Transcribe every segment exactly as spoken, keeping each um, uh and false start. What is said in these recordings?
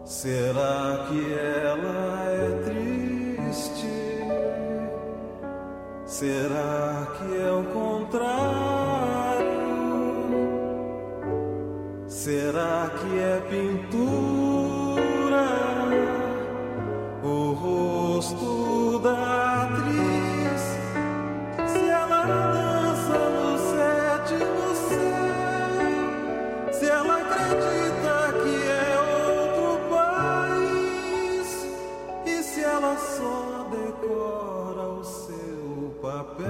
Será que ela é triste? Será que é o contrário? Será que é pintura? O rosto da atriz? Se ela dança no sétimo céu? Se ela acredita que é outro país? E se ela só decora o seu papel?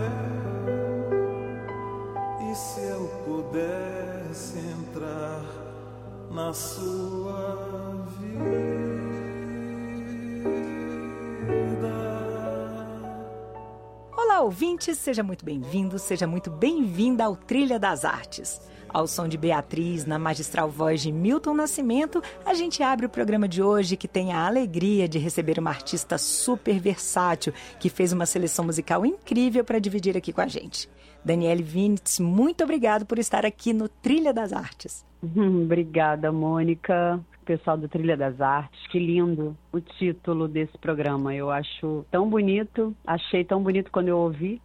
E se eu pudesse entrar na sua vida? Olá, ouvintes, seja muito bem-vindo, seja muito bem-vinda ao Trilha das Artes. Ao som de Beatriz, na magistral voz de Milton Nascimento, a gente abre o programa de hoje que tem a alegria de receber uma artista super versátil que fez uma seleção musical incrível para dividir aqui com a gente. Daniele Vinitz, muito obrigado por estar aqui no Trilha das Artes. Obrigada, Mônica. Pessoal do Trilha das Artes, que lindo o título desse programa. Eu acho tão bonito, achei tão bonito quando eu ouvi.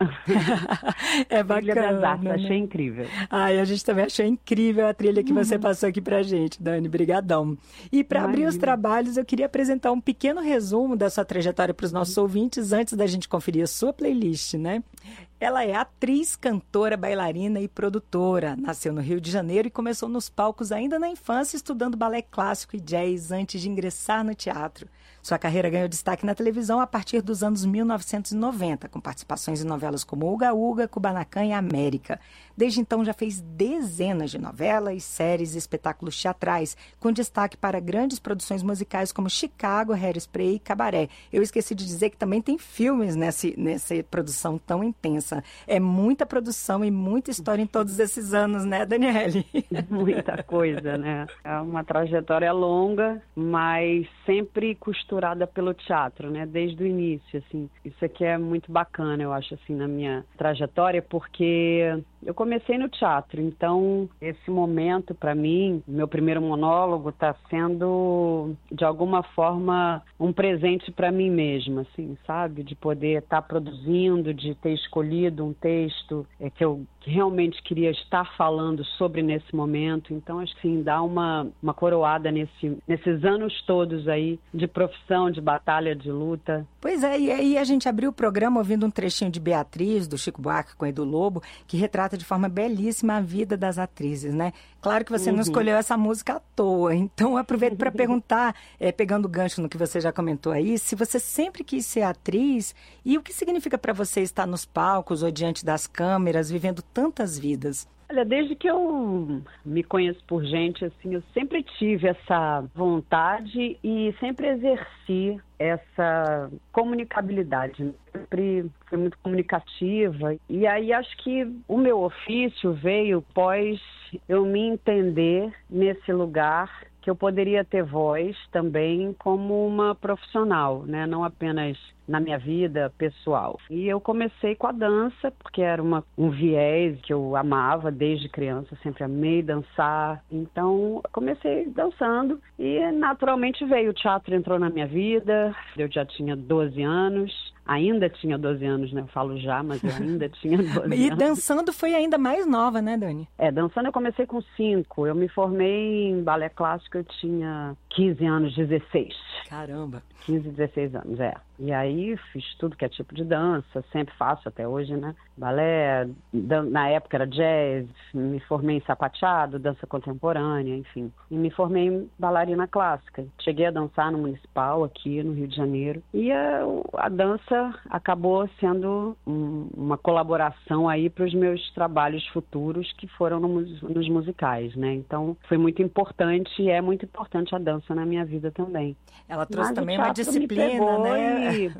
É bacana. Trilha das Artes, né? Achei incrível. Ai, a gente também achou incrível a trilha que você passou aqui pra gente, Dani. Brigadão. E para abrir os trabalhos, eu queria apresentar um pequeno resumo da sua trajetória para os nossos ouvintes, antes da gente conferir a sua playlist, né? Ela é atriz, cantora, bailarina e produtora. Nasceu no Rio de Janeiro e começou nos palcos ainda na infância, estudando balé clássico e jazz antes de ingressar no teatro. Sua carreira ganhou destaque na televisão a partir dos anos mil novecentos e noventa, com participações em novelas como Uga Uga, Kubanacan e América. Desde então já fez dezenas de novelas, séries e espetáculos teatrais, com destaque para grandes produções musicais como Chicago, Hairspray e Cabaré. Eu esqueci de dizer que também tem filmes nessa, nessa produção tão intensa. É muita produção e muita história em todos esses anos, né, Daniele? Muita coisa, né? É uma trajetória longa, mas sempre costurada pelo teatro, né? Desde o início, assim. Isso aqui é muito bacana, eu acho, assim, na minha trajetória, porque eu comecei no teatro, então esse momento, para mim, meu primeiro monólogo está sendo, de alguma forma, um presente para mim mesma, assim, sabe? De poder estar tá produzindo, de ter escolhido um texto é, que eu realmente queria estar falando sobre nesse momento. Então, acho que sim, dá uma, uma coroada nesse, nesses anos todos aí de profissão, de batalha, de luta. Pois é, e aí a gente abriu o programa ouvindo um trechinho de Beatriz, do Chico Buarque com Edu Lobo, que retrata de forma belíssima a vida das atrizes, né? Claro que você uhum. não escolheu essa música à toa, então aproveito para perguntar, é, pegando o gancho no que você já comentou aí, se você sempre quis ser atriz e o que significa para você estar nos palcos ou diante das câmeras, vivendo tantas vidas? Olha, desde que eu me conheço por gente, assim, eu sempre tive essa vontade e sempre exerci essa comunicabilidade. Sempre fui muito comunicativa. E aí acho que o meu ofício veio pós eu me entender nesse lugar que eu poderia ter voz também como uma profissional, né? Não apenas na minha vida pessoal. E eu comecei com a dança, porque era uma, um viés que eu amava desde criança, sempre amei dançar. Então, comecei dançando e naturalmente veio. O teatro entrou na minha vida, eu já tinha doze anos. Ainda tinha doze anos, né? Eu falo já, mas eu ainda tinha doze anos. E dançando foi ainda mais nova, né, Dani? É, dançando eu comecei com cinco. Eu me formei em balé clássico, eu tinha quinze anos, dezesseis. Caramba! quinze, dezesseis anos, é. E aí fiz tudo que é tipo de dança, sempre faço até hoje, né? Balé, dan- na época era jazz, me formei em sapateado, dança contemporânea, enfim. E me formei em bailarina clássica. Cheguei a dançar no Municipal, aqui no Rio de Janeiro. E a, a dança acabou sendo um, uma colaboração aí para os meus trabalhos futuros, que foram no, nos musicais, né? Então, foi muito importante e é muito importante a dança na minha vida também. Ela trouxe Mas também uma disciplina, né? E...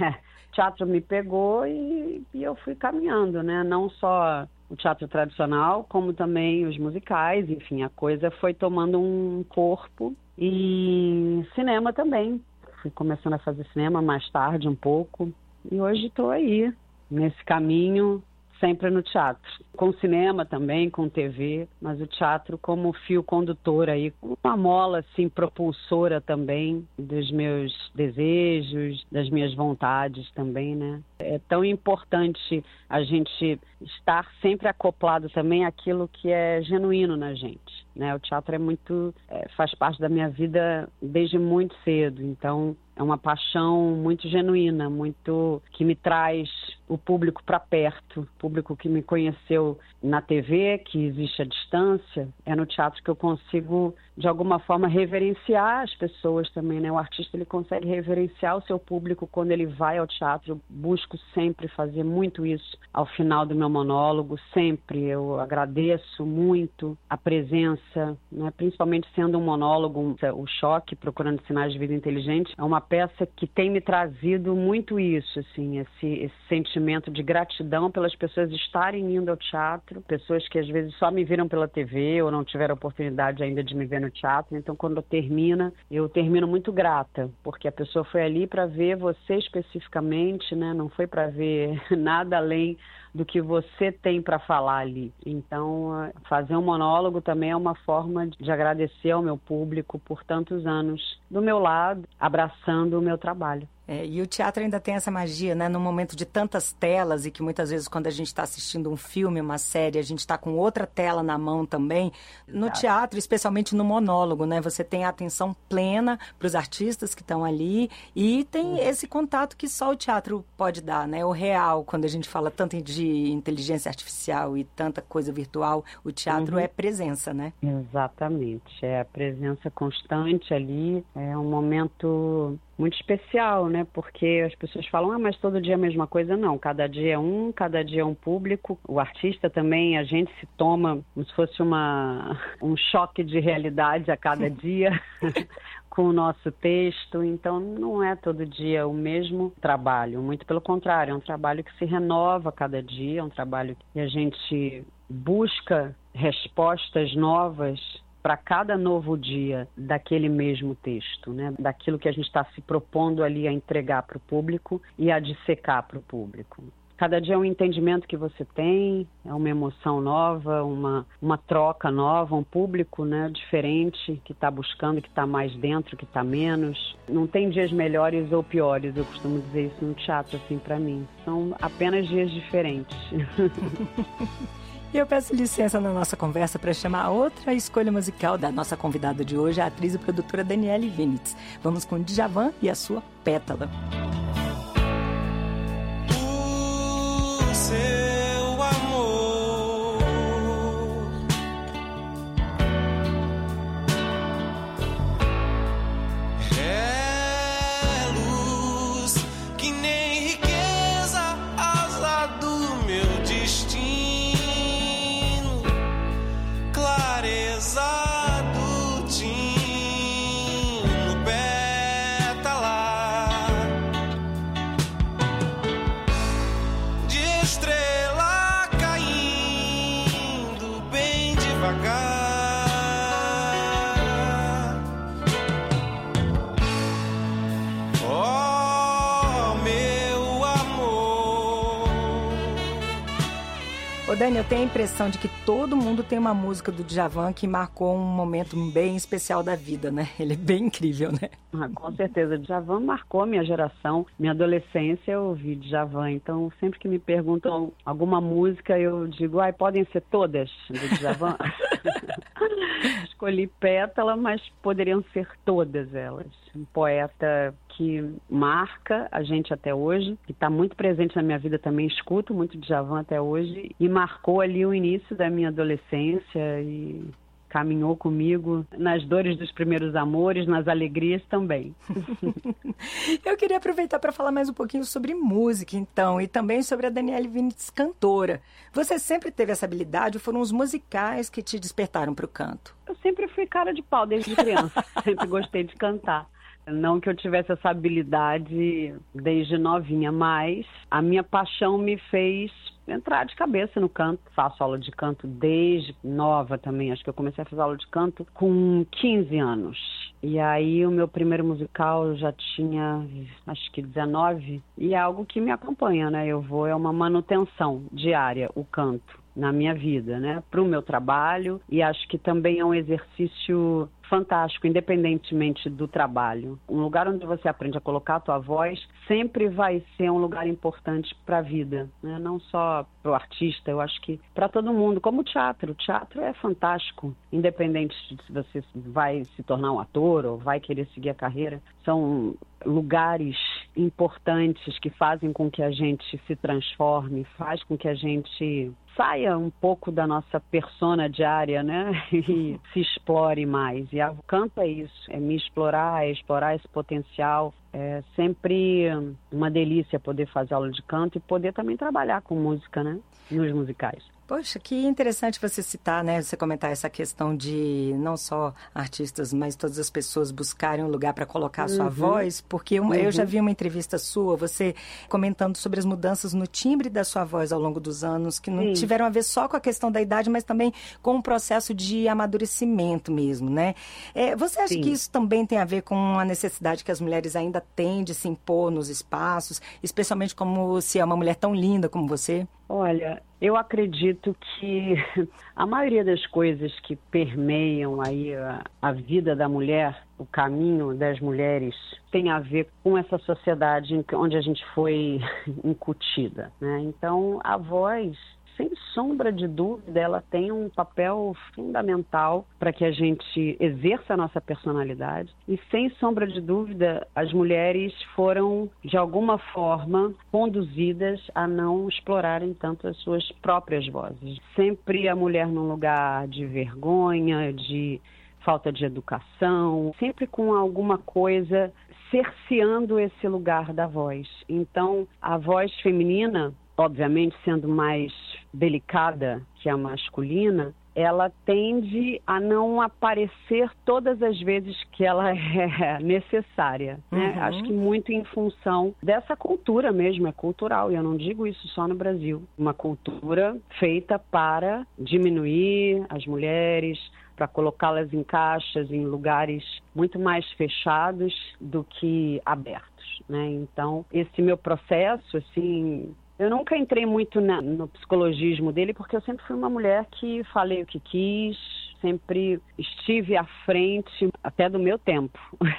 teatro me pegou e, e eu fui caminhando, né? Não só o teatro tradicional, como também os musicais, enfim, a coisa foi tomando um corpo. E cinema também. Fui começando a fazer cinema mais tarde um pouco. E hoje estou aí, nesse caminho, sempre no teatro. Com cinema também, com T V, mas o teatro como fio condutor aí, uma mola assim propulsora também dos meus desejos, das minhas vontades também, né? É tão importante a gente estar sempre acoplado também àquilo que é genuíno na gente, né? O teatro é muito, é, faz parte da minha vida desde muito cedo, então é uma paixão muito genuína, muito que me traz o público para perto, o público que me conheceu na T V, que existe à distância. É no teatro que eu consigo, de alguma forma, reverenciar as pessoas também, né? O artista, ele consegue reverenciar o seu público quando ele vai ao teatro. Eu busco sempre fazer muito isso ao final do meu monólogo, sempre. Eu agradeço muito a presença, né? Principalmente sendo um monólogo, um, o Choque, Procurando Sinais de Vida Inteligente, é uma peça que tem me trazido muito isso, assim, esse, esse sentimento de gratidão pelas pessoas estarem indo ao teatro, pessoas que às vezes só me viram pela T V ou não tiveram oportunidade ainda de me ver no teatro. Então, quando termina, eu termino muito grata, porque a pessoa foi ali para ver você especificamente, né? Não foi para ver nada além do que você tem para falar ali. Então, fazer um monólogo também é uma forma de agradecer ao meu público por tantos anos do meu lado, abraçando o meu trabalho. É, e o teatro ainda tem essa magia, né? No momento de tantas telas, e que muitas vezes quando a gente está assistindo um filme, uma série, a gente está com outra tela na mão também. No Exato. Teatro, especialmente no monólogo, né? Você tem a atenção plena para os artistas que estão ali e tem uhum. esse contato que só o teatro pode dar, né? O real, quando a gente fala tanto de inteligência artificial e tanta coisa virtual, o teatro uhum. é presença, né? Exatamente. É a presença constante ali. É um momento muito especial, né? Porque as pessoas falam, ah, mas todo dia é a mesma coisa. Não, cada dia é um, cada dia é um público. O artista também, a gente se toma como se fosse uma, um choque de realidade a cada dia com o nosso texto. Então, não é todo dia o mesmo trabalho. Muito pelo contrário, é um trabalho que se renova a cada dia, é um trabalho que a gente busca respostas novas para cada novo dia daquele mesmo texto, né? Daquilo que a gente está se propondo ali a entregar para o público e a dissecar para o público. Cada dia é um entendimento que você tem, é uma emoção nova, uma, uma troca nova, um público, né, diferente, que está buscando, que está mais dentro, que está menos. Não tem dias melhores ou piores, eu costumo dizer isso no teatro, assim, para mim. São apenas dias diferentes. E eu peço licença na nossa conversa para chamar outra escolha musical da nossa convidada de hoje, a atriz e produtora Daniele Vinitz. Vamos com Djavan e a sua Pétala. O seu amor é luz que nem riqueza, asa do meu destino. Do tino, pétala de estrela caindo bem devagar. Oh, meu amor. Ô Dani, eu tenho a impressão de que todo mundo tem uma música do Djavan que marcou um momento bem especial da vida, né? Ele é bem incrível, né? Ah, com certeza. Djavan marcou a minha geração. Minha adolescência eu ouvi Djavan. Então, sempre que me perguntam alguma música, eu digo, ai, podem ser todas do Djavan? Escolhi Pétala, mas poderiam ser todas elas. Um poeta que marca a gente até hoje, que está muito presente na minha vida também, escuto muito Djavan até hoje, e marcou ali o início da minha adolescência e caminhou comigo nas dores dos primeiros amores, nas alegrias também. Eu queria aproveitar para falar mais um pouquinho sobre música, então, e também sobre a Daniele Vinitz, cantora. Você sempre teve essa habilidade ou foram os musicais que te despertaram para o canto? Eu sempre fui cara de pau desde criança, sempre gostei de cantar. Não que eu tivesse essa habilidade desde novinha, mas a minha paixão me fez entrar de cabeça no canto. Faço aula de canto desde nova também. Acho que eu comecei a fazer aula de canto com quinze anos. E aí o meu primeiro musical eu já tinha, acho que dezenove. E é algo que me acompanha, né? Eu vou, é uma manutenção diária, o canto, na minha vida, né? Para o meu trabalho. E acho que também é um exercício fantástico, independentemente do trabalho. Um lugar onde você aprende a colocar a tua voz sempre vai ser um lugar importante para a vida, né? Não só para o artista, eu acho que para todo mundo, como o teatro. O teatro é fantástico, independente de se você vai se tornar um ator ou vai querer seguir a carreira. São lugares importantes que fazem com que a gente se transforme, faz com que a gente saia um pouco da nossa persona diária, né? E se explore mais. E o canto é isso, é me explorar, é explorar esse potencial. É sempre uma delícia poder fazer aula de canto e poder também trabalhar com música, né? Nos musicais. Poxa, que interessante você citar, né? Você comentar essa questão de não só artistas, mas todas as pessoas buscarem um lugar para colocar a sua uhum. voz, porque uma, uhum. eu já vi uma entrevista sua, você comentando sobre as mudanças no timbre da sua voz ao longo dos anos, que não Sim. tiveram a ver só com a questão da idade, mas também com um processo de amadurecimento mesmo, né? É, você acha Sim. que isso também tem a ver com a necessidade que as mulheres ainda têm de se impor nos espaços, especialmente como se é uma mulher tão linda como você? Olha, eu acredito que a maioria das coisas que permeiam aí a, a vida da mulher, o caminho das mulheres, tem a ver com essa sociedade onde a gente foi incutida, né? Então, a voz, sem sombra de dúvida, ela tem um papel fundamental para que a gente exerça a nossa personalidade. E, sem sombra de dúvida, as mulheres foram, de alguma forma, conduzidas a não explorarem tanto as suas próprias vozes. Sempre a mulher num lugar de vergonha, de falta de educação, sempre com alguma coisa cerceando esse lugar da voz. Então, a voz feminina, obviamente sendo mais delicada que a masculina, ela tende a não aparecer todas as vezes que ela é necessária, né? Uhum. Acho que muito em função dessa cultura mesmo, é cultural, e eu não digo isso só no Brasil. Uma cultura feita para diminuir as mulheres, para colocá-las em caixas, em lugares muito mais fechados do que abertos, né? Então, esse meu processo, assim, eu nunca entrei muito na, no psicologismo dele, porque eu sempre fui uma mulher que falei o que quis, sempre estive à frente até do meu tempo,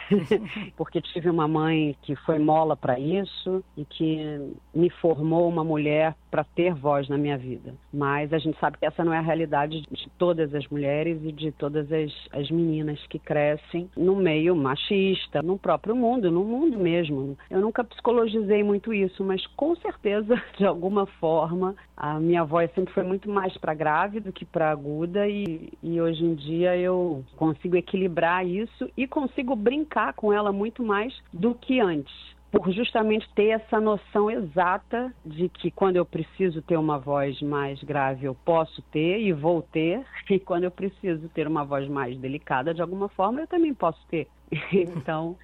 porque tive uma mãe que foi mola para isso e que me formou uma mulher para ter voz na minha vida. Mas a gente sabe que essa não é a realidade de todas as mulheres e de todas as, as meninas que crescem no meio machista, no próprio mundo, no mundo mesmo. Eu nunca psicologizei muito isso, mas com certeza, de alguma forma, a minha voz sempre foi muito mais para grave do que para aguda, e, e hoje em dia eu consigo equilibrar isso e consigo brincar com ela muito mais do que antes, por justamente ter essa noção exata de que quando eu preciso ter uma voz mais grave eu posso ter e vou ter, e quando eu preciso ter uma voz mais delicada de alguma forma eu também posso ter. Então,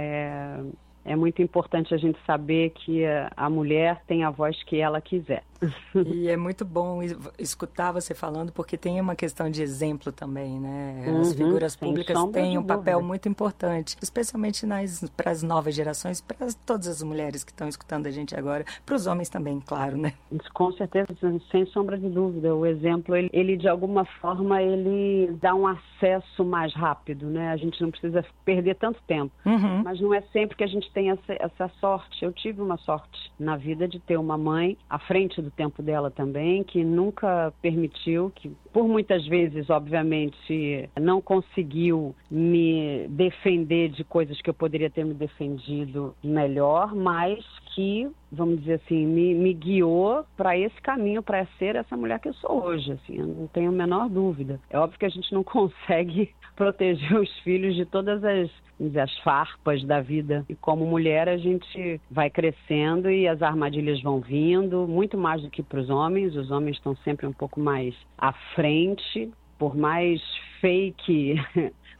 é, é muito importante a gente saber que a mulher tem a voz que ela quiser. E é muito bom escutar você falando, porque tem uma questão de exemplo também, né? As uhum, figuras públicas têm um papel muito importante, especialmente para as novas gerações, para todas as mulheres que estão escutando a gente agora, para os homens também, claro, né? Com certeza, sem sombra de dúvida. O exemplo, ele, ele de alguma forma, ele dá um acesso mais rápido, né? A gente não precisa perder tanto tempo, uhum. mas não é sempre que a gente tem essa, essa sorte. Eu tive uma sorte na vida de ter uma mãe à frente do tempo dela também, que nunca permitiu, que por muitas vezes, obviamente, não conseguiu me defender de coisas que eu poderia ter me defendido melhor, mas que, vamos dizer assim, me, me guiou para esse caminho, para ser essa mulher que eu sou hoje, assim, eu não tenho a menor dúvida. É óbvio que a gente não consegue proteger os filhos de todas as, as farpas da vida, e como mulher a gente vai crescendo e as armadilhas vão vindo, muito mais do que para os homens. Os homens estão sempre um pouco mais à frente, por mais fake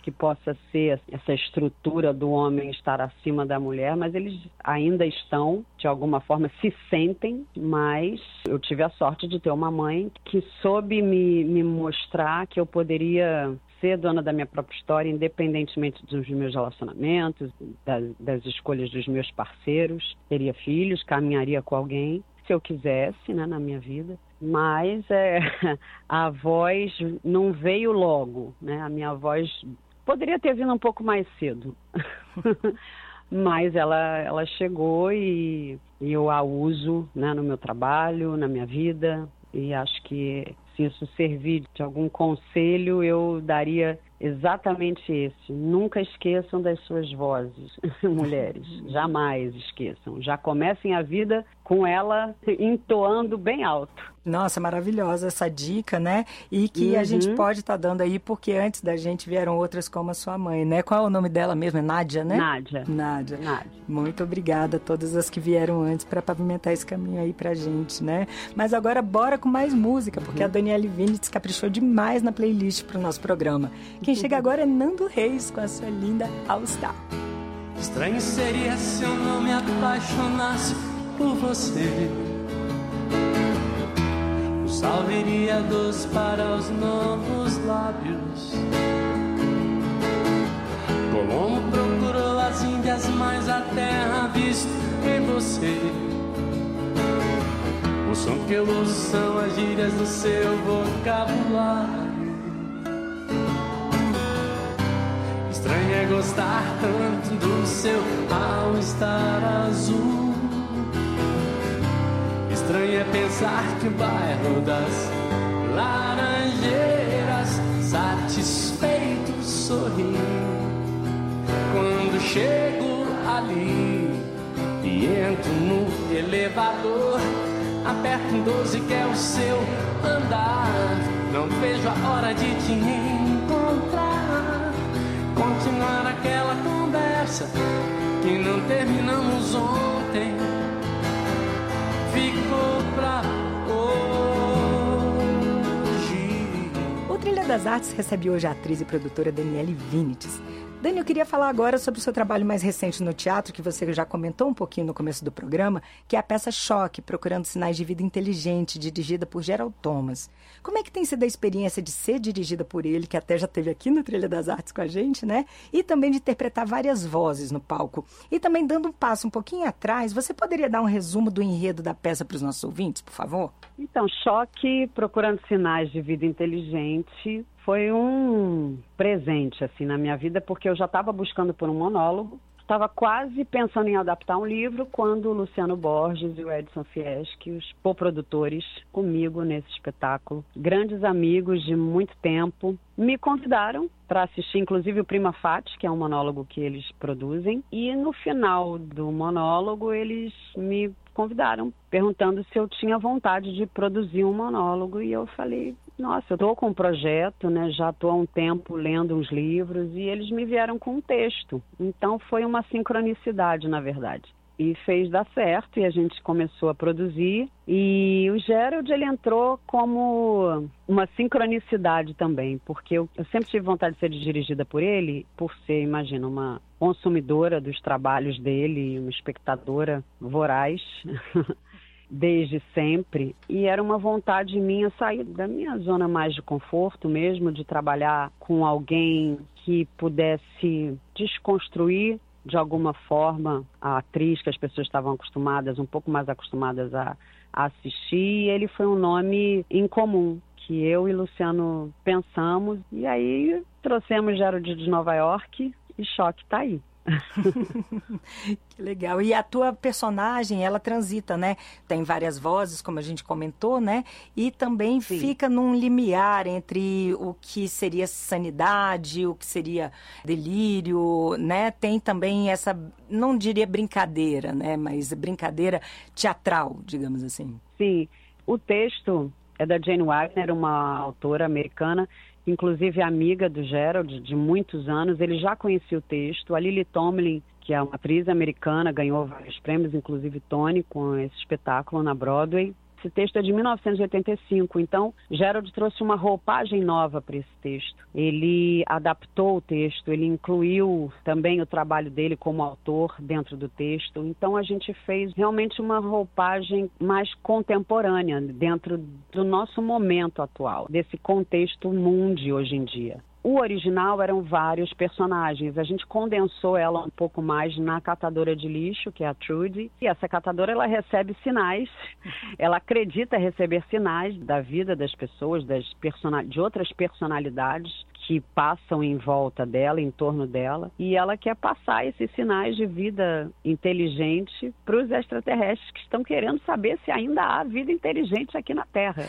que possa ser essa estrutura do homem estar acima da mulher, mas eles ainda estão, de alguma forma, se sentem, mas eu tive a sorte de ter uma mãe que soube me, me mostrar que eu poderia ser dona da minha própria história, independentemente dos meus relacionamentos, das, das escolhas dos meus parceiros, teria filhos, caminharia com alguém, se eu quisesse, né, na minha vida. Mas é, a voz não veio logo, né? A minha voz poderia ter vindo um pouco mais cedo, mas ela, ela chegou e, e eu a uso, né, no meu trabalho, na minha vida, e acho que se isso servir de algum conselho, eu daria exatamente esse. Nunca esqueçam das suas vozes, mulheres. Jamais esqueçam. Já comecem a vida com ela entoando bem alto. Nossa, maravilhosa essa dica, né? E que Uhum. a gente pode estar dando aí, porque antes da gente vieram outras como a sua mãe, né? Qual é o nome dela mesmo? É Nádia, né? Nádia. Nádia. Nádia. Muito obrigada a todas as que vieram antes para pavimentar esse caminho aí pra gente, né? Mas agora bora com mais música, porque uhum. a Daniele Vinitz caprichou demais na playlist pro nosso programa. Quem chega agora é Nando Reis com a sua linda All Star. Estranho seria se eu não me apaixonasse por você. O sal viria doce para os novos lábios. Colombo procurou as Índias, mas a terra visto em você. O som que eu ouço são as gírias do seu vocabulário. Estranho é gostar tanto do seu All-Star azul. Estranho é pensar que o bairro das Laranjeiras satisfeito sorri quando chego ali e entro no elevador. Aperto um doze que é o seu andar. Não vejo a hora de te encontrar, continuar aquela conversa que não terminamos ontem. Ficou pra hoje. O Trilha das Artes recebe hoje a atriz e produtora Daniele Vinitz. Dani, eu queria falar agora sobre o seu trabalho mais recente no teatro, que você já comentou um pouquinho no começo do programa, que é a peça Choque, Procurando Sinais de Vida Inteligente, dirigida por Gerald Thomas. Como é que tem sido a experiência de ser dirigida por ele, que até já esteve aqui no Trilha das Artes com a gente, né? E também de interpretar várias vozes no palco. E também, dando um passo um pouquinho atrás, você poderia dar um resumo do enredo da peça para os nossos ouvintes, por favor? Então, Choque, Procurando Sinais de Vida Inteligente, foi um presente, assim, na minha vida, porque eu já estava buscando por um monólogo, estava quase pensando em adaptar um livro, quando o Luciano Borges e o Edson Fieschi, os coprodutores comigo nesse espetáculo, grandes amigos de muito tempo, me convidaram para assistir, inclusive, o Prima Facie, que é um monólogo que eles produzem, e no final do monólogo eles me convidaram, perguntando se eu tinha vontade de produzir um monólogo, e eu falei, nossa, eu estou com um projeto, né? Já estou há um tempo lendo uns livros, e eles me vieram com um texto. Então foi uma sincronicidade, na verdade. E fez dar certo, e a gente começou a produzir. E o Gerald, ele entrou como uma sincronicidade também, porque eu, eu sempre tive vontade de ser dirigida por ele, por ser, imagina, uma consumidora dos trabalhos dele, uma espectadora voraz, desde sempre. E era uma vontade minha sair da minha zona mais de conforto mesmo, de trabalhar com alguém que pudesse desconstruir de alguma forma a atriz que as pessoas estavam acostumadas, um pouco mais acostumadas a, a assistir. E ele foi um nome incomum, que eu e Luciano pensamos, e aí trouxemos Gerald de Nova York, e Choque tá aí. Que legal. E a tua personagem, ela transita, né? Tem várias vozes, como a gente comentou, né? E também Sim. fica num limiar entre o que seria sanidade, o que seria delírio, né? Tem também essa, não diria brincadeira, né? Mas brincadeira teatral, digamos assim. Sim. O texto é da Jane Wagner, uma autora americana, inclusive amiga do Gerald de muitos anos. Ele já conhecia o texto. A Lily Tomlin, que é uma atriz americana, ganhou vários prêmios, inclusive Tony, com esse espetáculo na Broadway. Esse texto é de mil novecentos e oitenta e cinco, então Gerald trouxe uma roupagem nova para esse texto. Ele adaptou o texto, ele incluiu também o trabalho dele como autor dentro do texto. Então a gente fez realmente uma roupagem mais contemporânea dentro do nosso momento atual, desse contexto mundo hoje em dia. O original eram vários personagens. A gente condensou ela um pouco mais na catadora de lixo, que é a Trudy. E essa catadora, ela recebe sinais, ela acredita receber sinais da vida das pessoas, das person... de outras personalidades que passam em volta dela, em torno dela. E ela quer passar esses sinais de vida inteligente para os extraterrestres que estão querendo saber se ainda há vida inteligente aqui na Terra.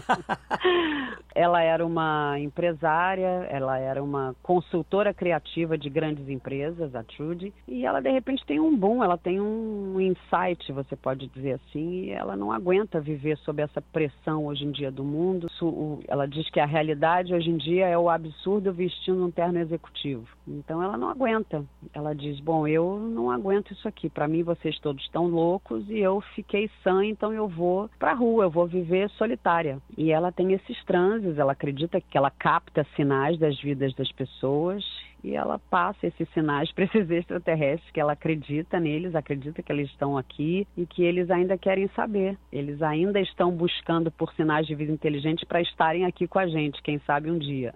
Ela era uma empresária, ela era uma consultora criativa de grandes empresas, a Trudy, e ela de repente tem um boom, ela tem um insight, você pode dizer assim, e ela não aguenta viver sob essa pressão hoje em dia do mundo. Ela diz que a realidade hoje em dia é o absurdo vestindo um terno executivo. Então ela não aguenta. Ela diz, bom, eu não aguento isso aqui. Para mim vocês todos estão loucos e eu fiquei sã, então eu vou para a rua, eu vou viver solitária. E ela tem esses transes, ela acredita que ela capta sinais das vidas das pessoas e ela passa esses sinais para esses extraterrestres, que ela acredita neles, acredita que eles estão aqui e que eles ainda querem saber. Eles ainda estão buscando por sinais de vida inteligente para estarem aqui com a gente, quem sabe um dia.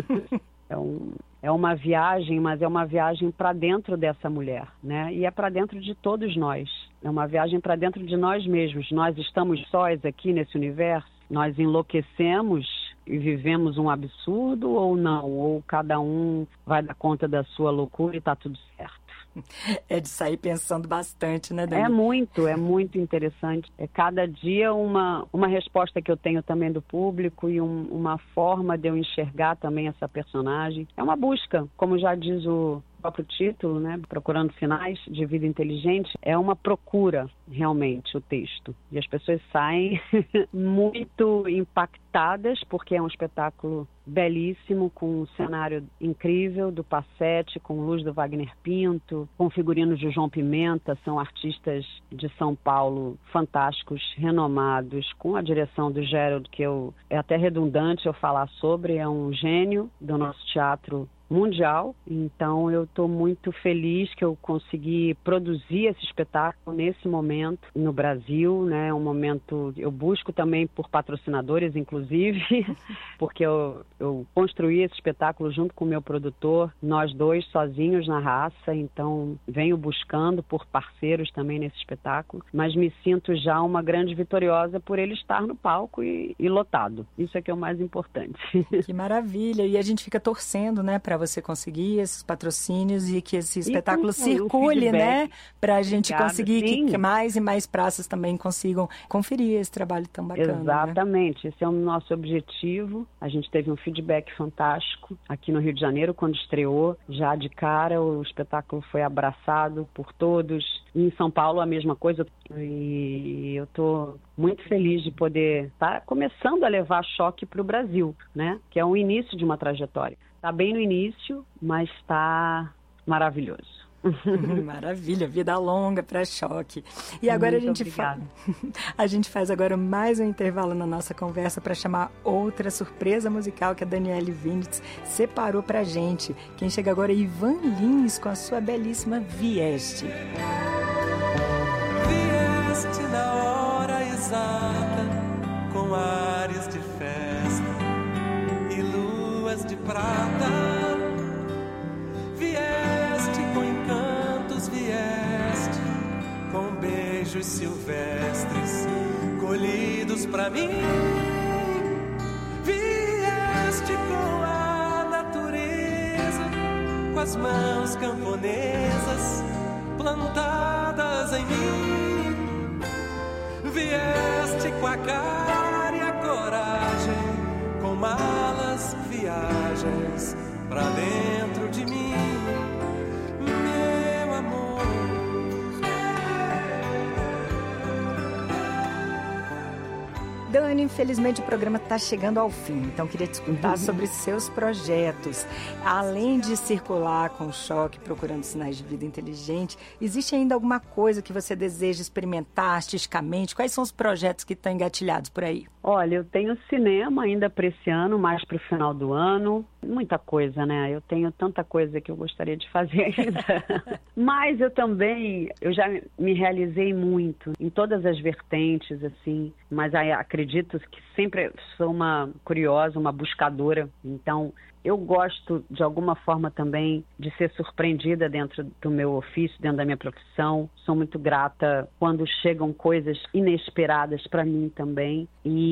É, um, é uma viagem, mas é uma viagem para dentro dessa mulher, né? E é para dentro de todos nós. É uma viagem para dentro de nós mesmos. Nós estamos sós aqui nesse universo? Nós enlouquecemos e vivemos um absurdo ou não? Ou cada um vai dar conta da sua loucura e está tudo certo? É de sair pensando bastante, né, Dani? É muito, é muito interessante. É cada dia uma, uma resposta que eu tenho também do público e um, uma forma de eu enxergar também essa personagem. É uma busca, como já diz o próprio título, né? Procurando sinais de vida inteligente, é uma procura realmente o texto. E as pessoas saem muito impactadas, porque é um espetáculo belíssimo, com um cenário incrível do Passetti, com luz do Wagner Pinto, com figurinos de João Pimenta, são artistas de São Paulo fantásticos, renomados, com a direção do Gerald, que eu, é até redundante eu falar sobre, é um gênio do nosso teatro mundial. Então eu estou muito feliz que eu consegui produzir esse espetáculo nesse momento no Brasil, né? Um momento, eu busco também por patrocinadores, inclusive, porque eu, eu construí esse espetáculo junto com o meu produtor, nós dois sozinhos na raça, então venho buscando por parceiros também nesse espetáculo, mas me sinto já uma grande vitoriosa por ele estar no palco e, e lotado. Isso é que é o mais importante. Que maravilha! E a gente fica torcendo, né, para você conseguir esses patrocínios e que esse espetáculo e, circule, né? Para a gente Obrigada, conseguir sim. que mais e mais praças também consigam conferir esse trabalho tão bacana. Exatamente, né? Esse é o nosso objetivo. A gente teve um feedback fantástico aqui no Rio de Janeiro quando estreou. Já de cara o espetáculo foi abraçado por todos. E em São Paulo a mesma coisa. E eu estou muito feliz de poder estar começando a levar Choque para o Brasil, né? Que é o início de uma trajetória. Está bem no início, mas está maravilhoso. Maravilha, vida longa para Choque. E agora Muito a gente fa... a gente faz agora mais um intervalo na nossa conversa para chamar outra surpresa musical que a Daniele Vinitz separou para gente. Quem chega agora é Ivan Lins com a sua belíssima Vieste. Vieste na hora exata, com ares de festa e luas de prata. Vieste com encantos, vieste com beijos silvestres colhidos pra mim. Vieste com a natureza, com as mãos camponesas plantadas em mim. Vieste com a cara e a coragem, com malas, viagens pra dentro de mim, meu amor. Dani, infelizmente o programa está chegando ao fim, então queria te escutar uhum. sobre seus projetos. Além de circular com choque, procurando sinais de vida inteligente, existe ainda alguma coisa que você deseja experimentar artisticamente? Quais são os projetos que estão engatilhados por aí? Olha, eu tenho cinema ainda para esse ano, mais para o final do ano. Muita coisa, né? Eu tenho tanta coisa que eu gostaria de fazer ainda. Mas eu também, eu já me realizei muito em todas as vertentes, assim. Mas aí, acredito que sempre sou uma curiosa, uma buscadora. Então, eu gosto, de alguma forma também, de ser surpreendida dentro do meu ofício, dentro da minha profissão. Sou muito grata quando chegam coisas inesperadas para mim também.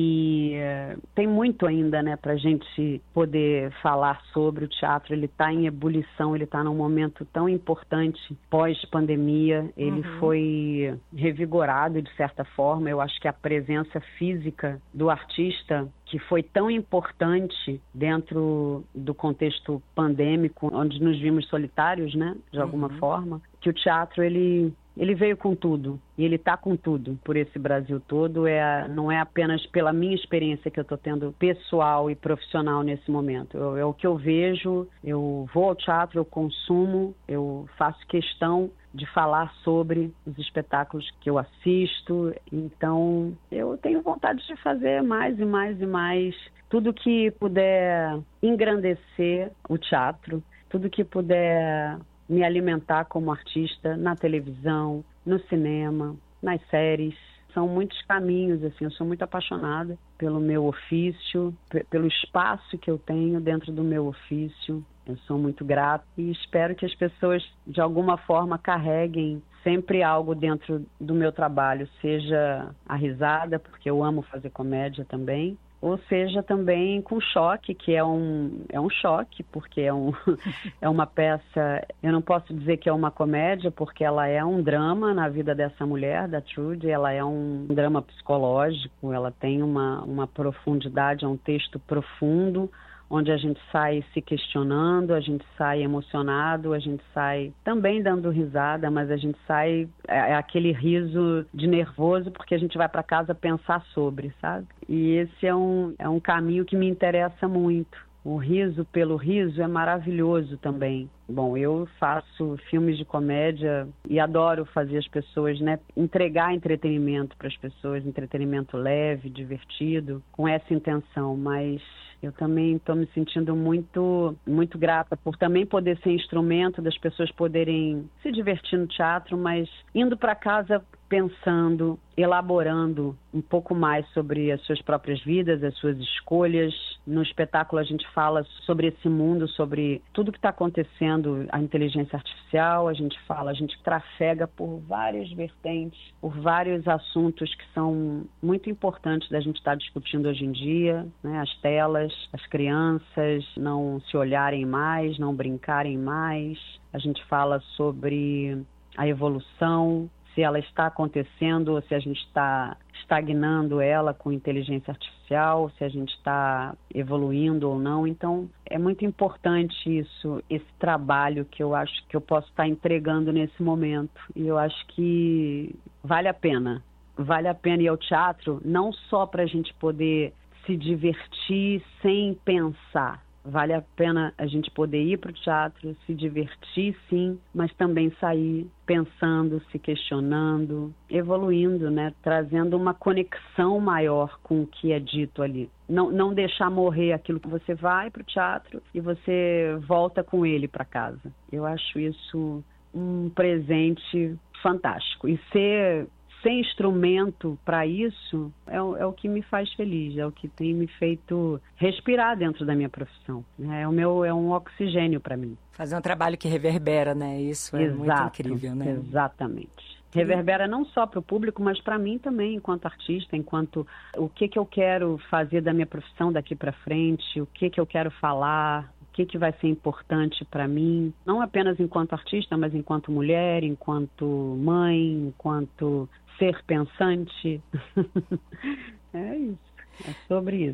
E uh, tem muito ainda, né, para a gente poder falar sobre o teatro. Ele está em ebulição, ele está num momento tão importante pós-pandemia. Ele uhum. foi revigorado, de certa forma. Eu acho que a presença física do artista, que foi tão importante dentro do contexto pandêmico, onde nos vimos solitários, né, de alguma uhum. forma, que o teatro, ele, ele veio com tudo, e ele está com tudo por esse Brasil todo. É, não é apenas pela minha experiência que eu estou tendo pessoal e profissional nesse momento. Eu, é o que eu vejo, eu vou ao teatro, eu consumo, eu faço questão de falar sobre os espetáculos que eu assisto. Então, eu tenho vontade de fazer mais e mais e mais. Tudo que puder engrandecer o teatro, tudo que puder me alimentar como artista na televisão, no cinema, nas séries. São muitos caminhos, assim, eu sou muito apaixonada pelo meu ofício, p- pelo espaço que eu tenho dentro do meu ofício. Eu sou muito grata e espero que as pessoas, de alguma forma, carreguem sempre algo dentro do meu trabalho, seja a risada, porque eu amo fazer comédia também, ou seja também com choque, que é um, é um choque, porque é, um, é uma peça, eu não posso dizer que é uma comédia, porque ela é um drama na vida dessa mulher, da Trudy. Ela é um drama psicológico, ela tem uma, uma profundidade, é um texto profundo, onde a gente sai se questionando, a gente sai emocionado, a gente sai também dando risada, mas a gente sai, é aquele riso de nervoso, porque a gente vai para casa pensar sobre, sabe? E esse é um, é um caminho que me interessa muito. O riso pelo riso é maravilhoso também. Bom, eu faço filmes de comédia e adoro fazer as pessoas, né, entregar entretenimento para as pessoas, entretenimento leve, divertido, com essa intenção, mas eu também estou me sentindo muito, muito grata por também poder ser instrumento das pessoas poderem se divertir no teatro, mas indo para casa pensando, elaborando um pouco mais sobre as suas próprias vidas, as suas escolhas. No espetáculo a gente fala sobre esse mundo, sobre tudo que está acontecendo, a inteligência artificial, a gente fala, a gente trafega por várias vertentes, por vários assuntos que são muito importantes da gente estar discutindo hoje em dia, né? As telas, as crianças não se olharem mais, não brincarem mais. A gente fala sobre a evolução, se ela está acontecendo ou se a gente está estagnando ela com inteligência artificial, se a gente está evoluindo ou não. Então, é muito importante isso, esse trabalho que eu acho que eu posso estar entregando nesse momento. E eu acho que vale a pena. Vale a pena ir ao teatro, não só para a gente poder se divertir sem pensar. Vale a pena a gente poder ir para o teatro, se divertir, sim, mas também sair pensando, se questionando, evoluindo, né? Trazendo uma conexão maior com o que é dito ali. Não, não deixar morrer aquilo que você vai para o teatro e você volta com ele para casa. Eu acho isso um presente fantástico. E ser... ser instrumento para isso é o, é o que me faz feliz, é o que tem me feito respirar dentro da minha profissão. É, o meu, é um oxigênio para mim. Fazer um trabalho que reverbera, né? Isso é Exato, muito incrível, né? Exatamente. Reverbera não só para o público, mas para mim também, enquanto artista, enquanto o que, que eu quero fazer da minha profissão daqui para frente, o que, que eu quero falar, o que, que vai ser importante para mim, não apenas enquanto artista, mas enquanto mulher, enquanto mãe, enquanto ser pensante. É isso, é sobre isso.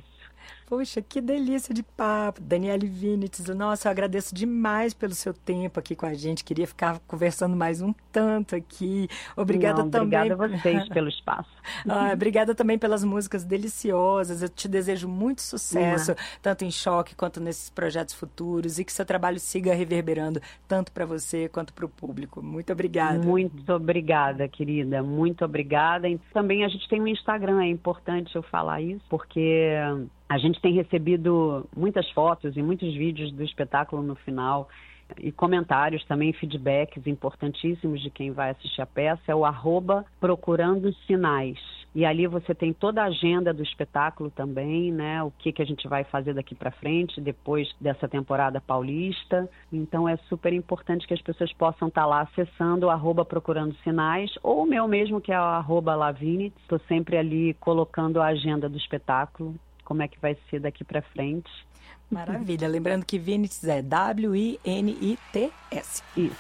Poxa, que delícia de papo. Daniele Vinitz, nossa, eu agradeço demais pelo seu tempo aqui com a gente. Queria ficar conversando mais um tanto aqui. Obrigada Não, também. Obrigada a vocês pelo espaço. Ah, obrigada também pelas músicas deliciosas. Eu te desejo muito sucesso, uhum. tanto em Choque quanto nesses projetos futuros, e que seu trabalho siga reverberando tanto para você quanto para o público. Muito obrigada. Muito obrigada, querida. Muito obrigada. E também a gente tem um Instagram, é importante eu falar isso, porque a gente tem recebido muitas fotos e muitos vídeos do espetáculo no final e comentários também, feedbacks importantíssimos de quem vai assistir a peça. É o arroba Procurando Sinais. E ali você tem toda a agenda do espetáculo também, né? O que, que a gente vai fazer daqui para frente, depois dessa temporada paulista. Então é super importante que as pessoas possam estar lá acessando o arroba Procurando Sinais, ou o meu mesmo, que é o arroba Lavinitz. Estou sempre ali colocando a agenda do espetáculo, como é que vai ser daqui para frente. Maravilha. Lembrando que Vinitz é W I N I T S. Isso.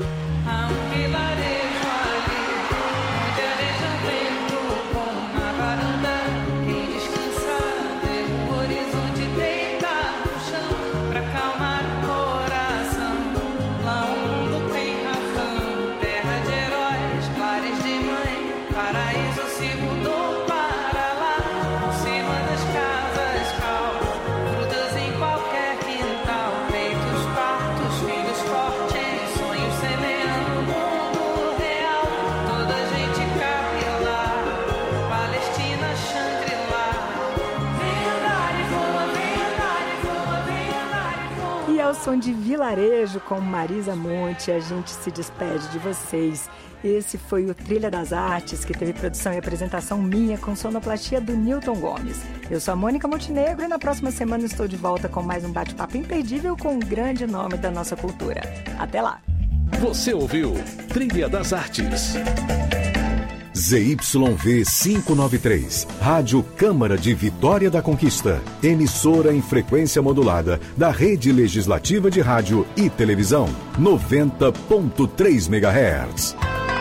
Som de Vilarejo com Marisa Monte, a gente se despede de vocês. Esse foi o Trilha das Artes, que teve produção e apresentação minha com sonoplastia do Newton Gomes. Eu sou a Mônica Montenegro e na próxima semana estou de volta com mais um bate-papo imperdível com um grande nome da nossa cultura. Até lá! Você ouviu Trilha das Artes. Z Y V quinhentos e noventa e três, Rádio Câmara de Vitória da Conquista, emissora em frequência modulada da Rede Legislativa de Rádio e Televisão, noventa ponto três megahertz.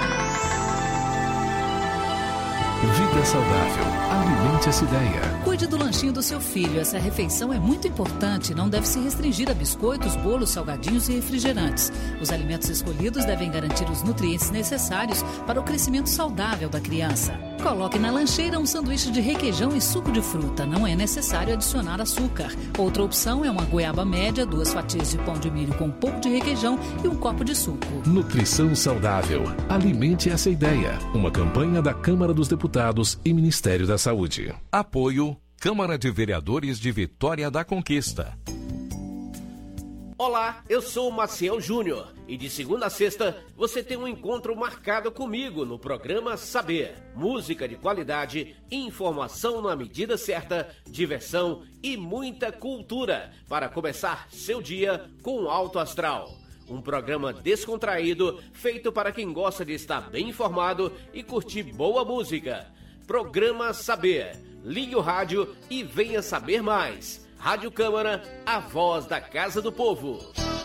Vida saudável. Alimente essa ideia. Cuide do lanchinho do seu filho. Essa refeição é muito importante e não deve se restringir a biscoitos, bolos, salgadinhos e refrigerantes. Os alimentos escolhidos devem garantir os nutrientes necessários para o crescimento saudável da criança. Coloque na lancheira um sanduíche de requeijão e suco de fruta. Não é necessário adicionar açúcar. Outra opção é uma goiaba média, duas fatias de pão de milho com um pouco de requeijão e um copo de suco. Nutrição saudável. Alimente essa ideia. Uma campanha da Câmara dos Deputados e Ministério da Saúde. Apoio Câmara de Vereadores de Vitória da Conquista. Olá, eu sou o Maciel Júnior e de segunda a sexta você tem um encontro marcado comigo no programa Saber. Música de qualidade, informação na medida certa, diversão e muita cultura para começar seu dia com alto astral. Um programa descontraído feito para quem gosta de estar bem informado e curtir boa música. Programa Saber. Ligue o rádio e venha saber mais. Rádio Câmara, a voz da Casa do Povo.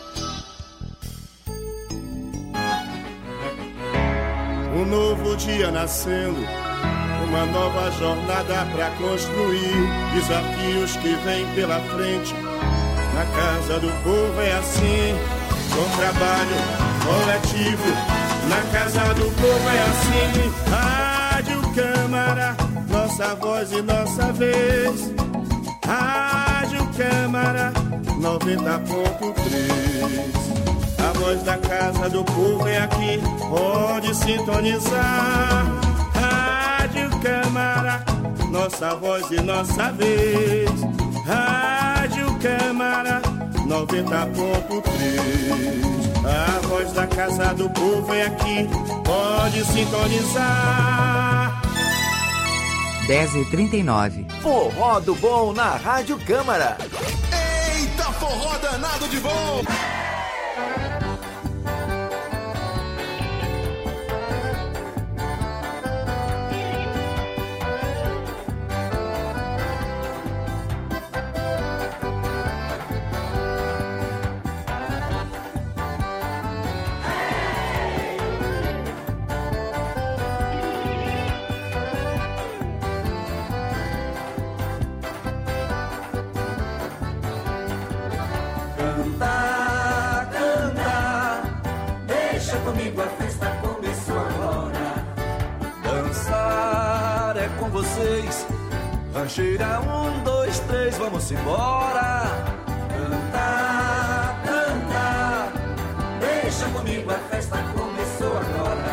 Um novo dia nascendo, uma nova jornada pra construir. Desafios que vêm pela frente, na Casa do Povo é assim. Com trabalho coletivo, na Casa do Povo é assim. Rádio Câmara, nossa voz e nossa vez. Rádio Câmara noventa ponto três. A voz da Casa do Povo é aqui, pode sintonizar. Rádio Câmara, nossa voz e nossa vez. Rádio Câmara noventa ponto três. A voz da Casa do Povo é aqui, pode sintonizar. dez e trinta e nove. Forró do Bom na Rádio Câmara. Eita, forró danado de bom! é com vocês. Rancheira, um, dois, três, vamos embora. Cantar, cantar, deixa comigo, a festa começou agora.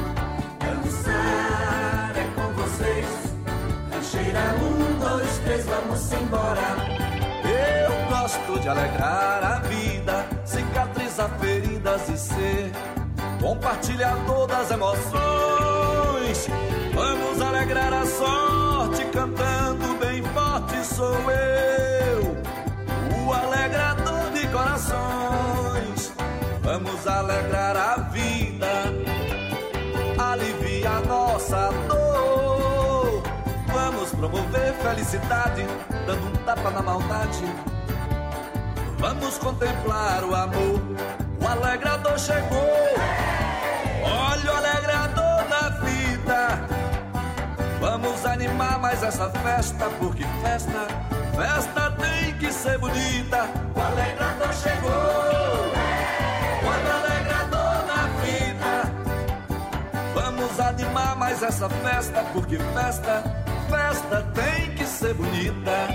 Dançar é com vocês. Rancheira, um, dois, três, vamos embora. Eu gosto de alegrar a vida, cicatrizar feridas e ser compartilhador das emoções. Vamos alegrar a sorte, cantando bem forte sou eu, o alegrador de corações. Vamos alegrar a vida, aliviar nossa dor. Vamos promover felicidade, dando um tapa na maldade. Vamos contemplar o amor, o alegrador chegou. Olha o alegrador na vida. Vamos animar mais essa festa, porque festa, festa tem que ser bonita. O alegrador chegou. Olha o alegrador na vida. Vamos animar mais essa festa, porque festa, festa tem que ser bonita.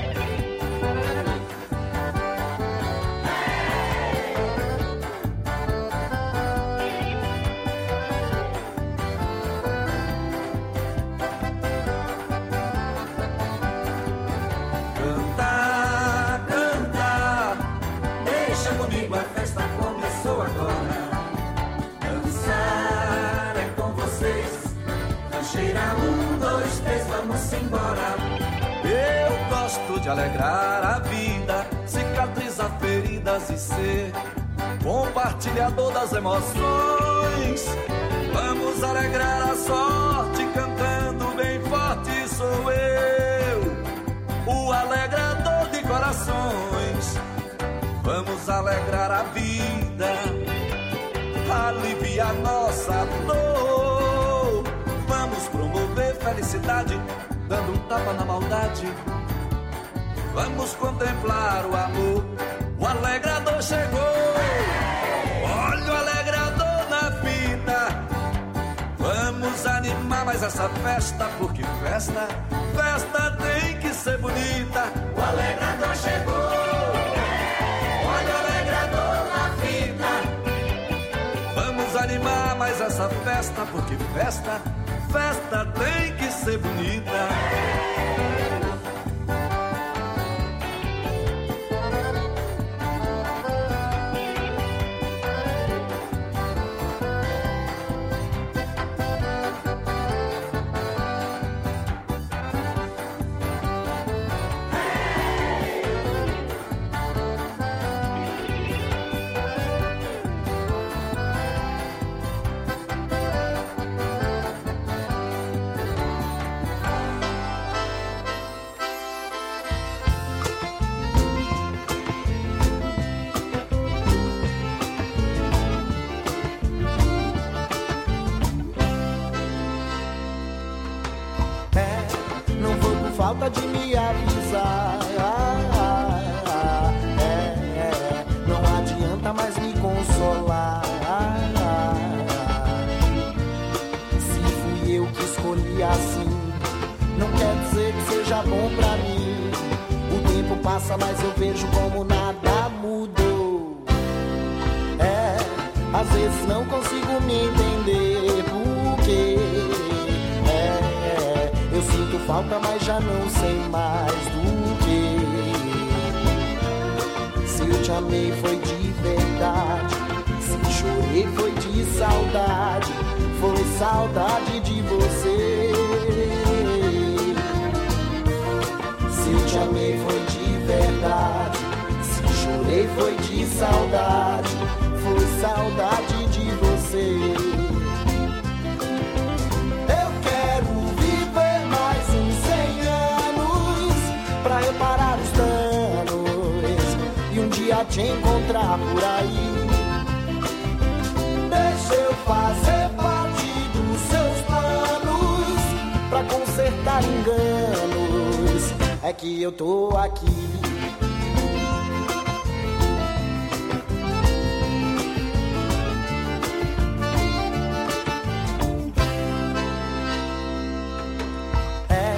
Cantar, cantar, deixa comigo, a festa começou agora. Dançar é com vocês. Rancheira, um, dois, três, vamos embora. Eu gosto de alegrar a vida, cicatrizar feridas e ser compartilhador das emoções. Vamos alegrar a sorte, cantando bem forte sou eu, o alegrador de corações. Vamos alegrar a vida, aliviar nossa dor. Vamos promover felicidade, dando um tapa na maldade. Vamos contemplar o amor, o alegrador chegou. Olha o alegrador na fita. Vamos animar mais essa festa, porque festa, festa tem que ser bonita. O alegrador chegou. Olha o alegrador na fita. Vamos animar mais essa festa, porque festa, festa tem que ser bonita. Falta de me avisar, é, é, não adianta mais me consolar. Se fui eu que escolhi assim, não quer dizer que seja bom pra mim. O tempo passa, mas eu vejo como nada mudou. É, às vezes não consigo me entender por quê. Eu sinto falta, mas já não sei mais do que. Se eu te amei foi de verdade, se chorei foi de saudade, foi saudade de você. Se eu te amei foi de verdade, se chorei foi de saudade, foi saudade de você. Pra reparar os danos e um dia te encontrar por aí. Deixa eu fazer parte dos seus planos pra consertar enganos. É que eu tô aqui. É,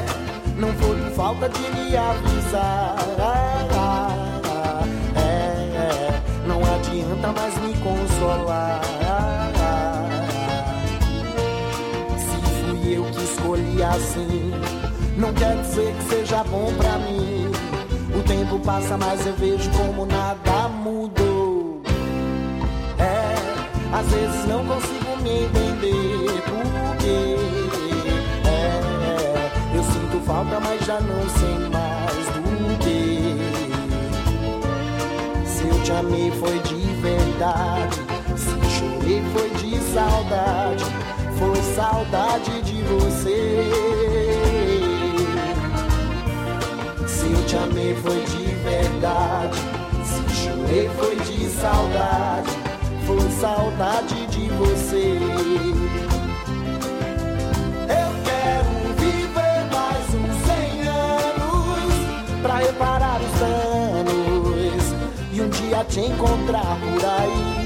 falta de lhe avisar. Ah, ah, é, é, não adianta mais me consolar. Se fui eu que escolhi assim, não quer dizer que seja bom pra mim. O tempo passa, mas eu vejo como nada mudou. É, às vezes não consigo me entender porque é, eu sinto falta, mas já não sei mais do que. Se eu te amei foi de verdade, se chorei foi de saudade, foi saudade de você. Se eu te amei foi de verdade, se chorei foi de saudade, foi saudade de você. Eu quero viver mais uns cem anos pra reparar os danos e um dia te encontrar por aí.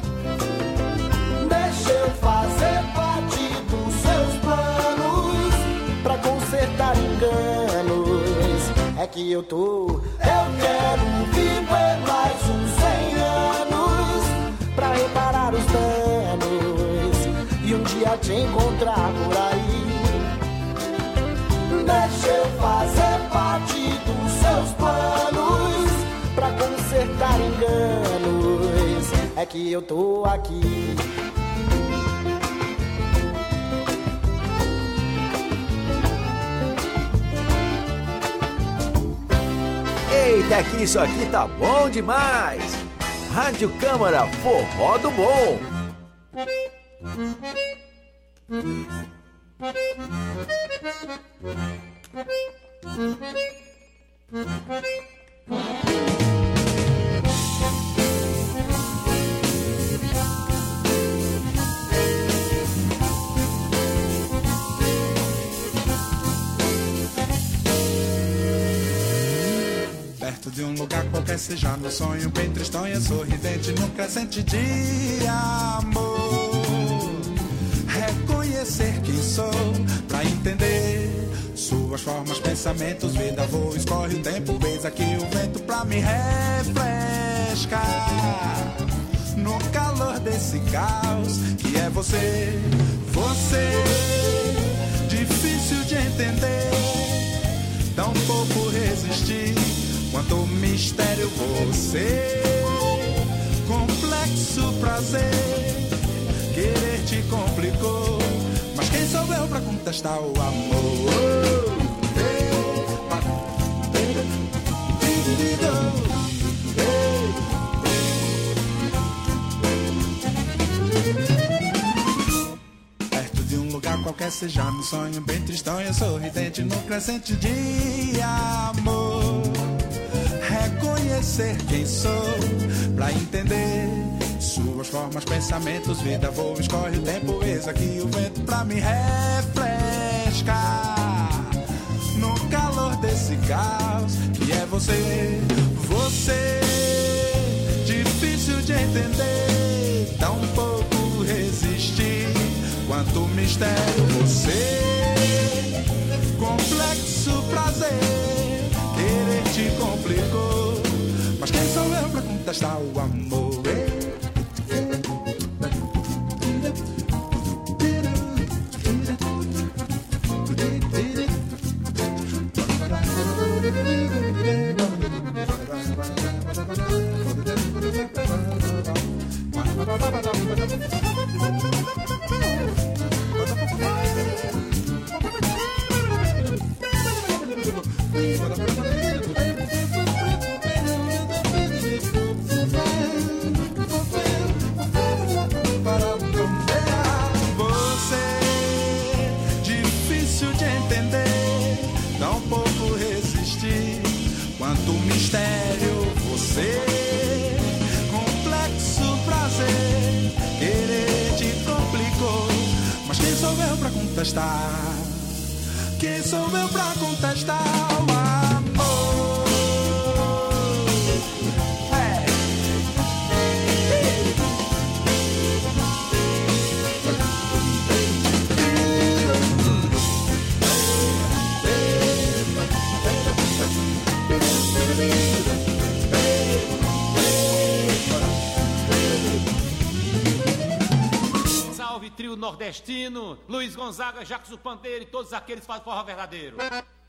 Deixa eu fazer parte dos seus planos pra consertar enganos. É que eu tô, eu quero viver mais uns cem anos pra reparar os danos e um dia te encontrar por aí. Deixa eu fazer parte dos seus planos pra consertar enganos. É que eu tô aqui. Eita, que isso aqui tá bom demais! Rádio Câmara, forró do bom! Perto de um lugar qualquer seja meu sonho, bem tristonha, sorridente, num crescente de amor. Reconhecer quem sou, pra entender suas formas, pensamentos, vida voa, escorre o tempo, eis aqui o vento pra me refrescar. No calor desse caos que é você, você, difícil de entender, tão pouco resistir. Quanto mistério você, complexo prazer, querer te complicou, mas quem sou eu pra contestar o amor? Perto de um lugar qualquer seja meu sonho, bem tristonho, sorridente, no crescente de amor. Reconhecer quem sou, pra entender suas formas, pensamentos, vida voa, escorre o tempo, eis aqui o vento pra me refrescar. No calor desse caos que é você, você, difícil de entender, tão pouco resistir. Quanto mistério você, complexo prazer, querer te complicou, mas quem sou eu pra contestar o amor? Quem sou eu pra contestar o amor? É. nordestino, Luiz Gonzaga, Jacques o Pandeiro e todos aqueles que fazem forró verdadeiro.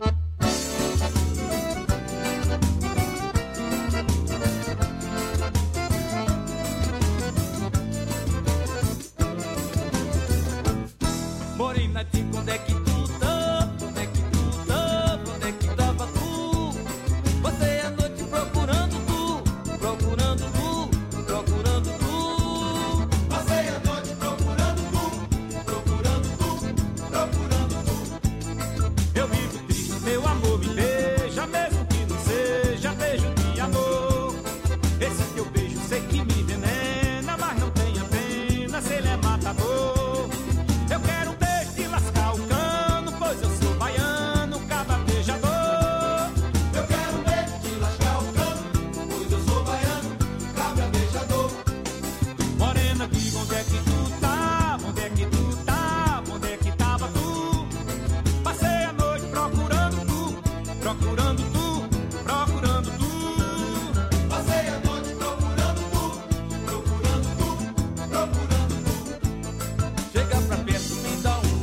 Morena, diga onde é que tu tá, onde é que tu tá, onde é que tava tu? Passei a noite procurando tu, procurando tu, procurando tu. Passei a noite procurando tu, procurando tu, procurando tu. Eu vivo triste, meu amor, me beija, mesmo que não seja beijo de amor. Esse teu beijo sei que me envenena, mas não tenha pena se ele é matador. Eu quero lascar o cano, pois eu sou baiano, caba beijador. Eu quero ver te lascar o cano, pois eu sou baiano, cabra beijador. Morena, diga onde é que tu tá, onde é que tu tá, onde é que tava tu? Passei a noite procurando tu, procurando tu, procurando tu. Passei a noite procurando tu, procurando tu, procurando tu. Chega pra perto, me dá um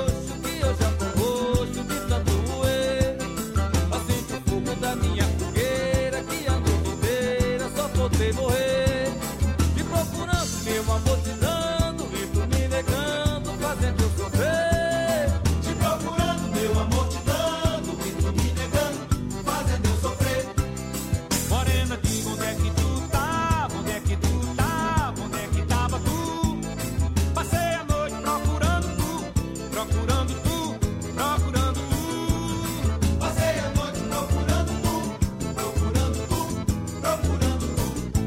morrer, te procurando, meu amor, te dando, e tu me negando, fazendo eu sofrer. Te procurando, meu amor, te dando, e tu me negando, fazendo eu sofrer. Morena, diga onde é que tu tá, onde é que tu tá, onde é que tava tu? Passei a noite procurando tu, procurando tu, procurando tu. Passei a noite procurando tu, procurando tu, procurando tu.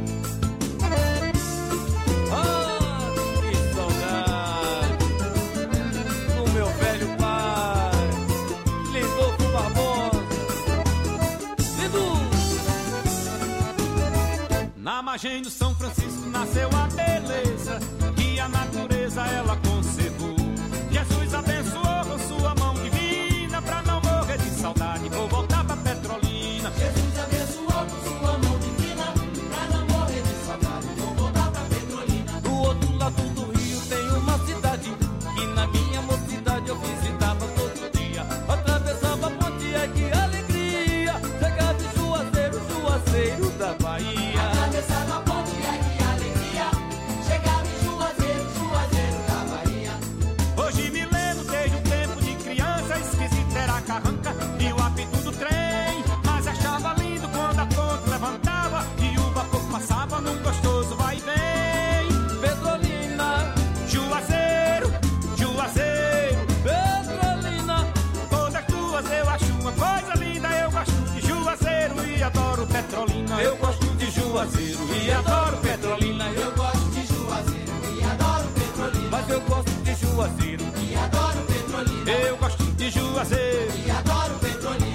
Na margem do São Francisco nasceu a beleza que a natureza ela conservou. Jesus abençoou com sua mão divina pra não morrer de saudade, vou voltar pra Petrolina. Jesus abençoou com sua mão divina pra não morrer de saudade, vou voltar pra Petrolina. Do outro lado do rio tem uma cidade que na minha mocidade eu visitava todo dia. Atravessava a ponte, é que alegria, chegava em Juazeiro, Juazeiro da Bahia. Atravessava a ponte, é que alegria, chegava em Juazeiro, Juazeiro da Bahia. Hoje me lembro desde o tempo de criança, esquisito era a carranca e o apito do trem. Mas achava lindo quando a ponte levantava e o vapor passava num gostoso vai e vem. Petrolina, Juazeiro, Juazeiro, Petrolina, todas duas eu acho uma coisa linda. Eu gosto de Juazeiro e adoro Petrolina. Eu gosto de Juazeiro e adoro Petrolina. Eu gosto de Juazeiro e adoro Petrolina. Mas eu gosto de Juazeiro e adoro Petrolina. Eu gosto de Juazeiro e adoro Petrolina.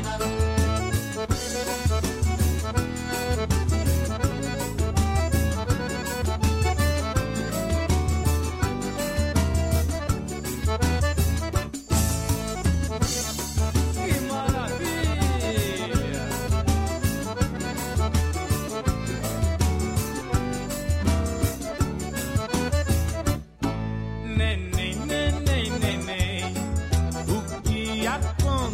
Neném, neném, neném, o que aconteceu?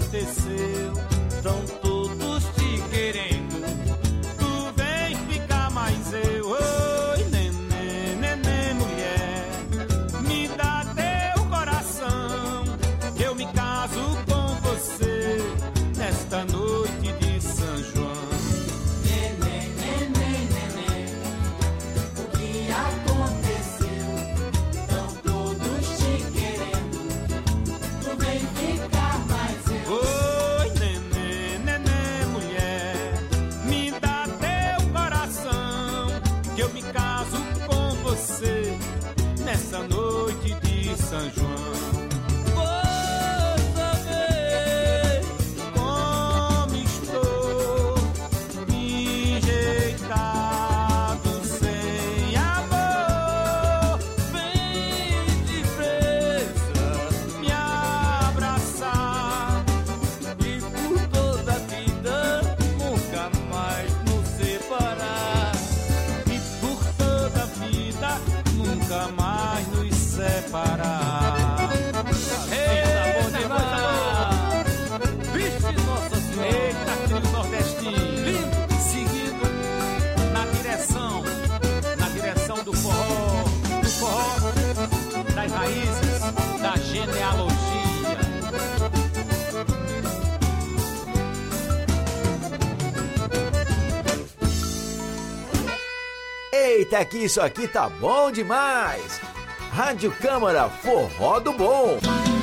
Eita, aqui, isso aqui tá bom demais! Rádio Câmara, forró do bom!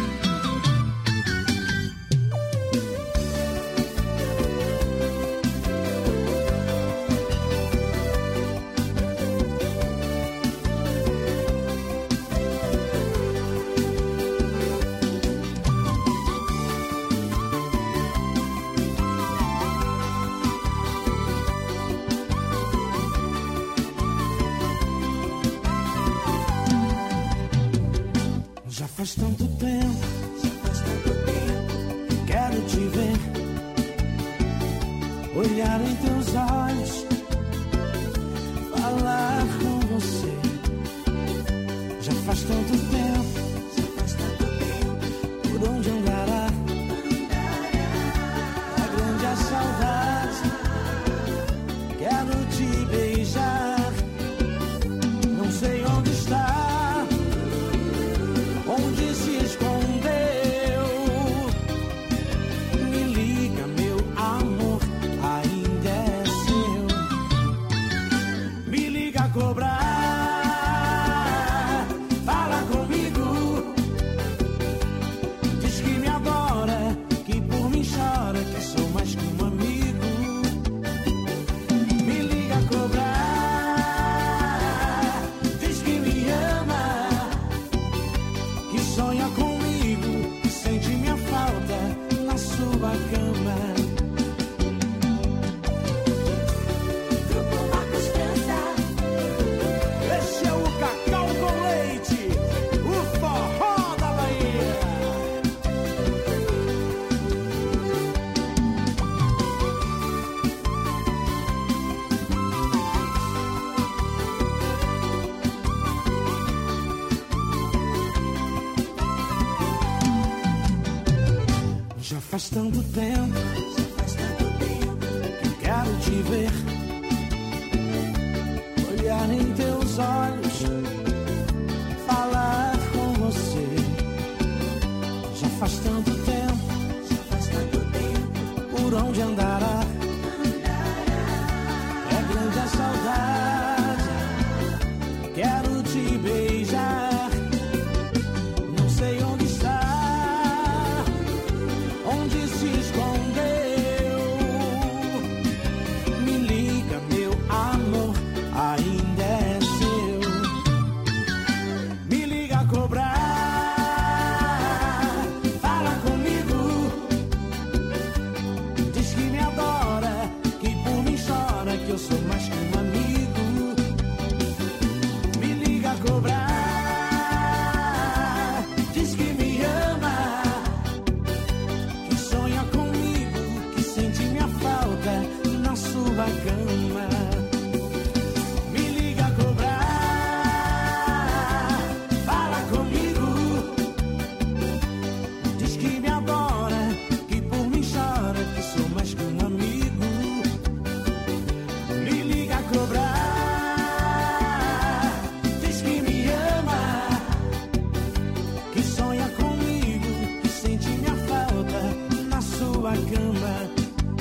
Faz tanto tempo, faz tanto tempo, quero te ver, olhar em teus olhos, falar com você. Já faz tanto tempo, já faz tanto tempo, por onde andará, a grande a saudade, quero te beijar, não sei onde está. Onde se escondeu? Me liga, meu amor, ainda é seu. Me liga a cobrar, fala comigo. Diz que me adora, que por mim chora, que sou mais que um amigo. Me liga a cobrar, diz que me ama, que sonha comigo, que sente minha falta na sua cama. Grupo Marcos França. Esse é o Cacau com Leite, o forró da Bahia. Já faz tanto tempo, já faz tanto tempo que eu quero te ver, olhar em teus olhos, falar com você. Já faz tanto tempo, já faz tanto tempo, por onde andará, é grande a saudade, quero te beijar, não sei onde está. Onde se escondeu? Me liga, meu amor, ainda é seu. Me liga a cobrar, fala comigo. Diz que me adora, que por mim chora, que eu sou mais que um amigo. Me liga a cobrar, diz que me ama, sonha comigo, que sente minha falta na sua cama. Me liga a cobrar, fala comigo. Diz que me adora, que por mim chora, que sou mais que um amigo. Me liga a cobrar, diz que me ama, que sonha comigo, que sente minha falta na sua cama.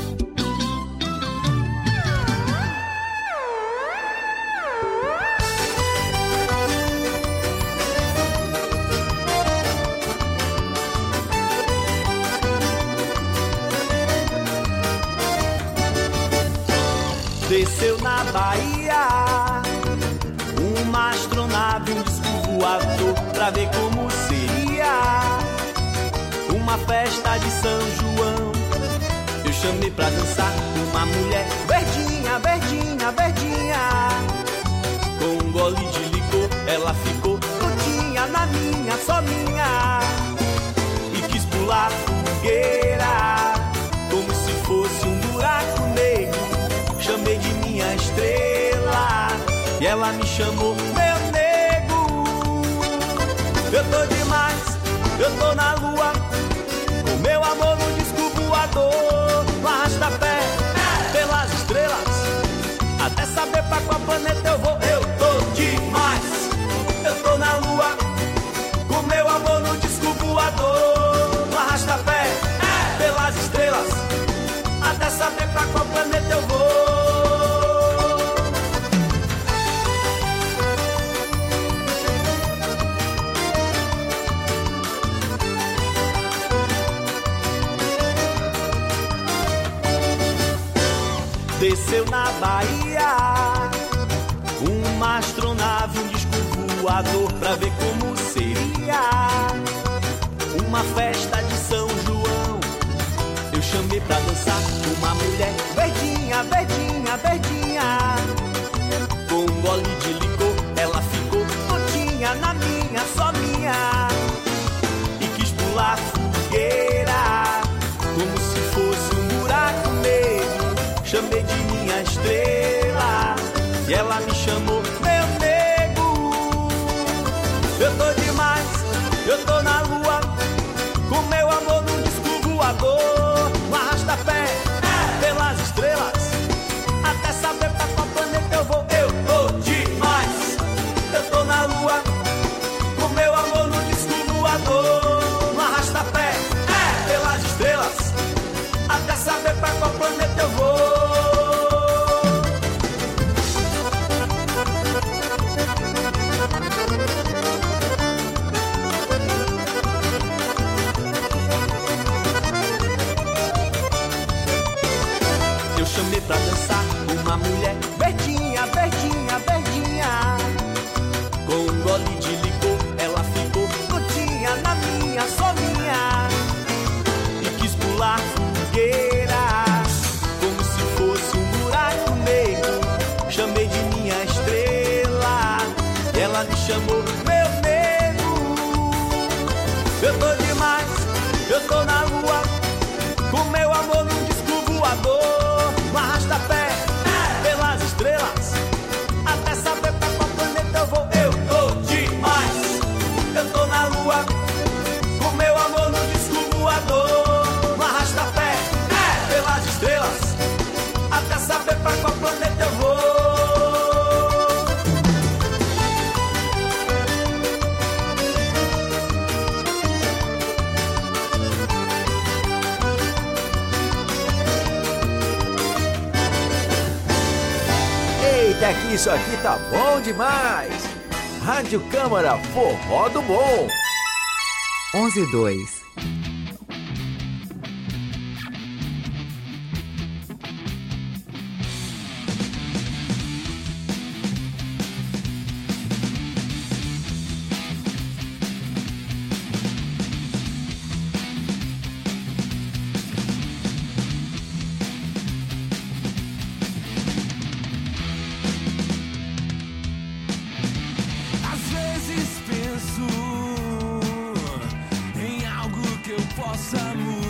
Desceu na Bahia uma astronave, um disco voador, pra ver como seria uma festa de São João. Eu chamei pra dançar uma mulher verdinha, verdinha, verdinha, com um gole de licor ela ficou todinha na minha, só minha, e quis pular fogueira como se fosse um buraco negro. Chamei de minha estrela e ela me chamou meu nego. Eu tô demais, eu tô na lua, o meu amor no disco voador. No arrasta-pé, pelas estrelas, até saber pra qual planeta eu vou. Eu tô demais, eu tô na lua, com meu amor no disco voador. No arrasta-pé, pelas estrelas, até saber pra qual planeta eu vou. desceu na Bahia uma astronave, um disco voador, pra ver como seria uma festa de São João. Eu chamei pra dançar uma mulher verdinha, verdinha, verdinha, com um gole de licor ela ficou tontinha na minha, só minha, e quis pular fogueira como se fosse um buraco negro. Chamei de minha estrela e ela me chamou meu nego. Eu tô demais, eu tô na lua, com meu amor num disco voador, um arrasta-pé pelas estrelas, até saber pra qual planeta eu vou. Eu tô demais, eu tô na lua, com meu amor num disco voador, um arrasta-pé pelas estrelas, até saber pra qual planeta eu vou. Eu chamei pra dançar uma mulher verdinha, verdinha, verdinha, com um gole de licor ela ficou tontinha na minha, só minha, e quis pular fogueira como se fosse um buraco negro. Chamei de minha estrela e ela me chamou meu nego. Eu tô demais, eu tô na lua, com meu amor num disco voador, um arrasta-pé pelas estrelas, até saber pra qual planeta eu vou. Eu tô demais, eu tô na lua, com meu amor num disco voador, um arrasta-pé pelas estrelas, até saber pra qual planeta eu vou. Eita, que isso aqui tá bom demais! Rádio Câmara, forró do bom! onze e dois. Às vezes penso em algo que eu possa mudar.